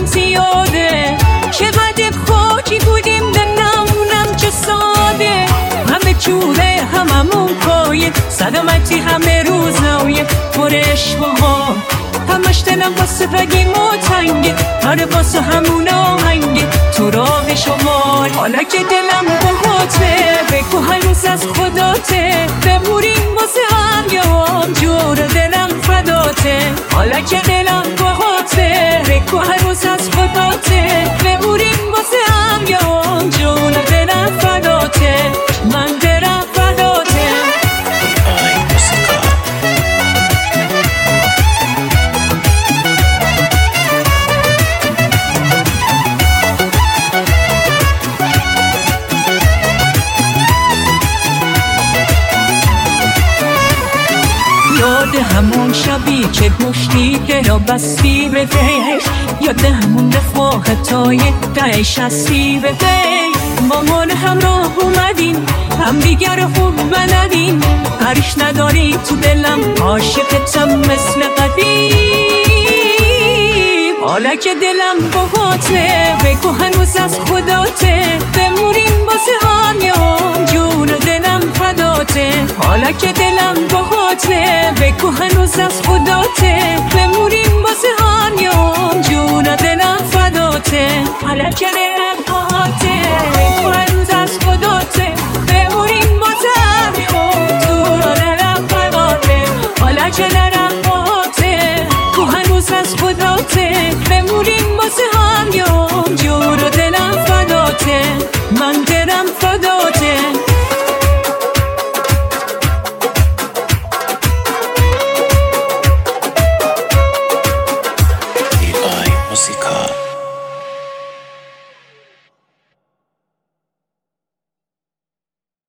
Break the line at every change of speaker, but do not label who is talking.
زیاده، چقدر خاکی بودیم دلمونم چه ساده، همه چوره هممون پایه، سلامتی همه روزای پر عشق و ها، همش دلم واسه رگیم و تنگه، هر واسه همون آهنگه تو راه شمال. حالا که دلم باهاته بگو هنوز از خداته، بموریم واسه هم یا جور دلم فداته. حالا که دلم باهاته بگو هنوز از خداته، بموریم واسه هم یا جور دلم فداته. من دلم فداته. یاد همون شبی که گشتی که را بستی به دیش، یاد همون رفاقتای تهش هستی به دیش، مامان همراه اومدین هم دیگر خوب بلدین، هریش نداری تو دلم عاشقتم مثل قدیم. حالا که دلم باهاته بگو هنوز از خداته، بموریم واسه هم یا جون دلم فداته. حالا که دلم باهاته بگو هنوز از خداته، بموریم واسه هم یا جون دلم فداته. حالا که